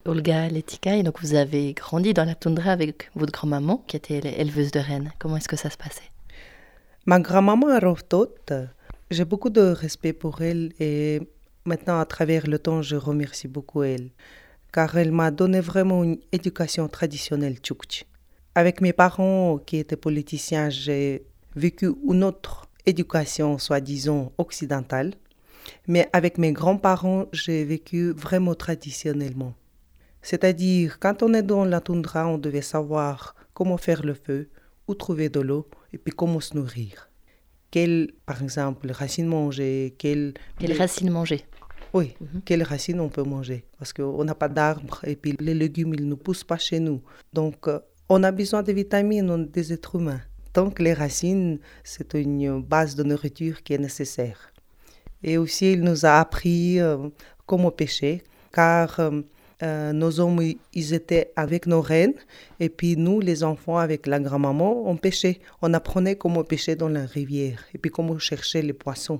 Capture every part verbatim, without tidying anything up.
Olga Letika, et donc vous avez grandi dans la toundra avec votre grand-maman qui était éleveuse de rennes. Comment est-ce que ça se passait? Ma grand-maman a Rovtot, j'ai beaucoup de respect pour elle et maintenant, à travers le temps, je remercie beaucoup elle, car elle m'a donné vraiment une éducation traditionnelle tchoukch. Avec mes parents qui étaient politiciens, j'ai vécu une autre éducation, soi-disant occidentale, mais avec mes grands-parents, j'ai vécu vraiment traditionnellement. C'est-à-dire, quand on est dans la toundra, on devait savoir comment faire le feu, où trouver de l'eau et puis comment se nourrir. Quelles, par exemple, racines manger, quelles... Quelles racines manger? Oui, mm-hmm. Quelles racines on peut manger, parce qu'on n'a pas d'arbres et puis les légumes, ils ne poussent pas chez nous. Donc, euh, on a besoin de vitamines, on est des êtres humains. Donc, les racines, c'est une base de nourriture qui est nécessaire. Et aussi, il nous a appris euh, comment pêcher, car... Euh, Euh, nos hommes, ils étaient avec nos reines, et puis nous, les enfants, avec la grand-maman, on pêchait. On apprenait comment pêcher dans la rivière, et puis comment chercher les poissons.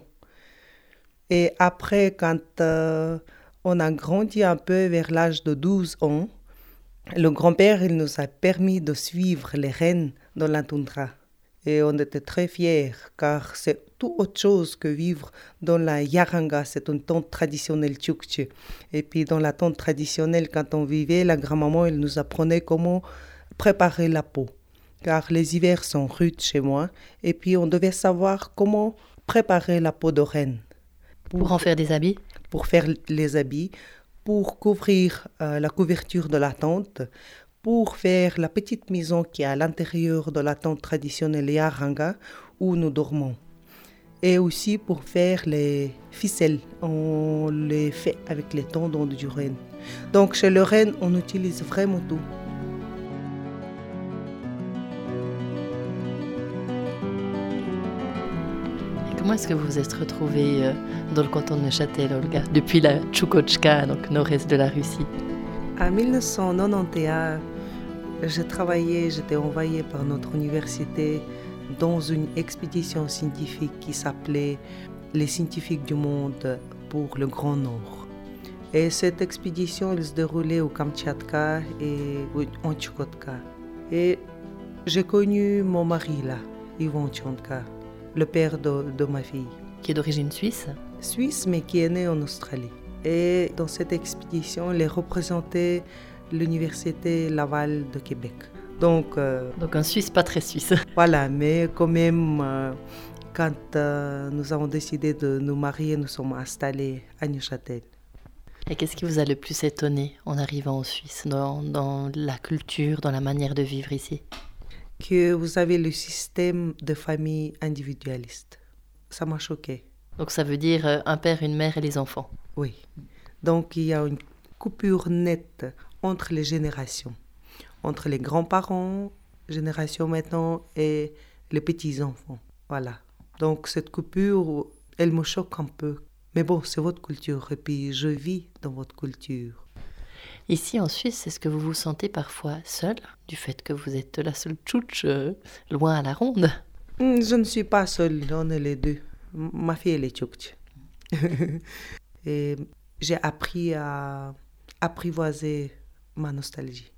Et après, quand euh, on a grandi un peu vers l'âge de douze ans, le grand-père, il nous a permis de suivre les reines dans la toundra. Et on était très fiers, car c'est tout autre chose que vivre dans la yaranga, c'est une tente traditionnelle tchoukche. Et puis dans la tente traditionnelle, quand on vivait, la grand-maman, elle nous apprenait comment préparer la peau. Car les hivers sont rudes chez moi, et puis on devait savoir comment préparer la peau de reine. Pour, pour en faire des habits? Pour faire les habits, pour couvrir euh, la couverture de la tente, pour faire la petite maison qui est à l'intérieur de la tente traditionnelle yaranga où nous dormons. Et aussi pour faire les ficelles, on les fait avec les tendons du renne. Donc chez le renne, on utilise vraiment tout. Et comment est-ce que vous vous êtes retrouvés dans le canton de Neuchâtel, Olga, depuis la Tchoukochka, donc nord-est de la Russie? En dix-neuf cent quatre-vingt-onze, j'ai travaillé, j'étais envoyée par notre université dans une expédition scientifique qui s'appelait Les scientifiques du monde pour le Grand Nord. Et cette expédition, elle se déroulait au Kamtchatka et en Tchoukotka. Et j'ai connu mon mari là, Ivan Tchontka, le père de, de ma fille. Qui est d'origine suisse? Suisse, mais qui est né en Australie. Et dans cette expédition, il représentait l'université Laval de Québec. Donc, euh, Donc un Suisse pas très suisse. Voilà, mais quand même, euh, quand euh, nous avons décidé de nous marier, nous sommes installés à Neuchâtel. Et qu'est-ce qui vous a le plus étonné en arrivant en Suisse, dans, dans la culture, dans la manière de vivre ici? Que vous avez le système de famille individualiste. Ça m'a choqué. Donc ça veut dire euh, un père, une mère et les enfants? Oui. Donc il y a une coupure nette entre les générations, entre les grands-parents, génération maintenant, et les petits-enfants. Voilà. Donc cette coupure, elle me choque un peu. Mais bon, c'est votre culture, et puis je vis dans votre culture. Ici en Suisse, est-ce que vous vous sentez parfois seul, du fait que vous êtes la seule tchouche euh, loin à la ronde? Je ne suis pas seule, on est les deux. Ma fille, elle est tchouche. Et j'ai appris à apprivoiser ma nostalgie.